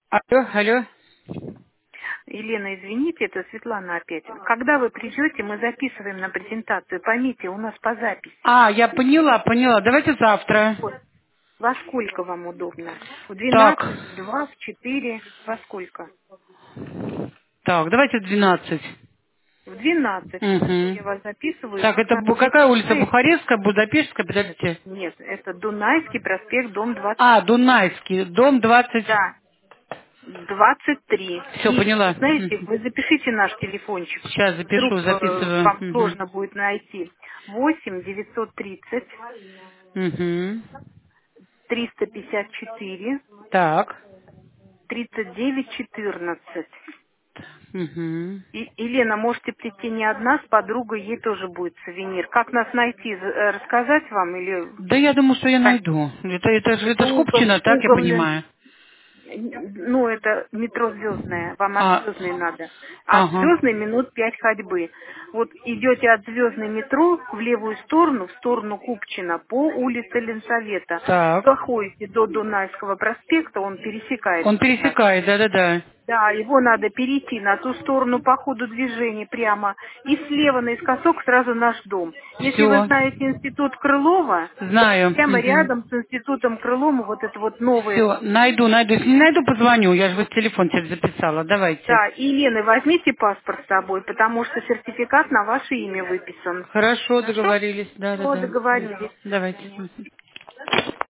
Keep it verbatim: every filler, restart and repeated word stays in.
Алло, алло. Елена, извините, это Светлана опять. Когда вы придете, мы записываем на презентацию. Поймите, у нас по записи. А, я поняла, поняла. Давайте завтра. Вот. Во сколько вам удобно? В Так, двенадцать, в два, в четыре? Во сколько? так, давайте двенадцать. В двенадцать. Хорошо, Угу. я вас записываю. Так, это бу- пятнадцать какая улица? часов. Бухарестская, Будапештская, подождите. Нет, это Дунайский проспект, дом двадцать А, три. Дунайский, дом двадцать. Да, двадцать три. Все, И, поняла. знаете, Мгм. вы запишите наш телефончик. Сейчас запишу, Вдруг э, записываю. вам Угу. сложно будет найти. восемь девятьсот тридцать Угу. триста пятьдесят четыре Так. тридцать девять четырнадцать. Угу. И, Елена, можете прийти не одна, с подругой, ей тоже будет сувенир. Как нас найти? З- э, Рассказать вам или Да я думаю, что я как? найду. Это, это, же- Это это ж угол, Купчино, так я угол, понимаю. ну, это метро Звездное, вам от А, Звездной надо. А от ага. Звездной минут пять ходьбы. Вот идете от Звездной метро в левую сторону, в сторону Купчино, по улице Ленсовета. Так. Доходите до Дунайского проспекта, он пересекает Он нас. пересекает, да-да-да. Да, его надо перейти на ту сторону по ходу движения прямо. И слева наискосок сразу наш дом. Если вы Все. знаете институт Крылова, Знаю. прямо рядом с институтом Крылова вот это вот новое. Все, найду, найду. Если не найду, позвоню. Я же вот телефон тебе записала. Давайте. Да, и, Елена, возьмите паспорт с собой, потому что сертификат на ваше имя выписан. Хорошо, Хорошо? договорились. Все, Да-да-да. договорились. До Давайте. свидания. Мгм.